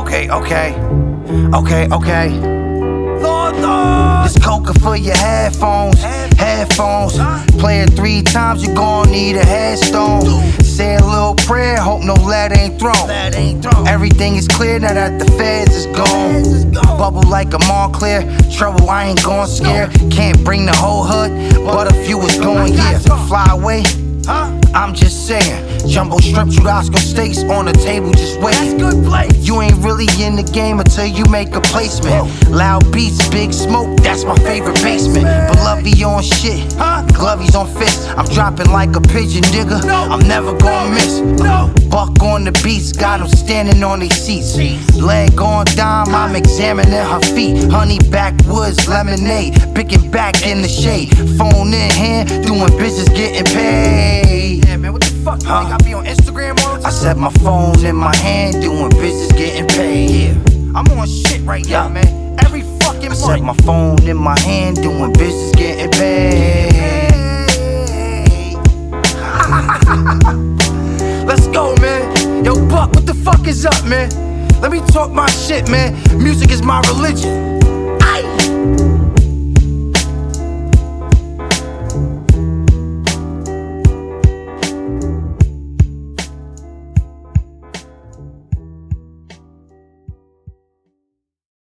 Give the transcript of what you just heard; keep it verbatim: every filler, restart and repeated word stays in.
Okay, okay, okay, okay. Lord, Lord. This coca for your headphones, headphones. Play it three times, you gon' need a headstone. Say a little prayer, hope no lead ain't thrown. Everything is clear now that the feds is gone. Bubble like a Montclair, trouble I ain't gon' scare. Can't bring the whole hood, but a few is going, yeah. Fly away, I'm just saying. Jumbo shrimp, churrasco steaks on the table, just wait. That's good place. You ain't really in the game until you make a placement. Loud beats, big smoke, that's my favorite basement. Beloved on shit, Glovies on fist. I'm dropping like a pigeon, nigga. I'm never gonna miss. Buck on the beats, got them standing on their seats. Leg on dime, I'm examining her feet. Honey backwoods, lemonade, picking back in the shade. Phone in hand, doing business, getting paid. Yeah, man, what the fuck? You think I be on Instagram all the time? I set my phone in my hand, doing business, getting paid. Yeah, I'm on shit right now, man. Every fucking month. I set my phone in my hand, doing business, getting paid. Let's go, man. Yo, Buck, what the fuck is up, man? Let me talk my shit, man. Music is my religion. Aye.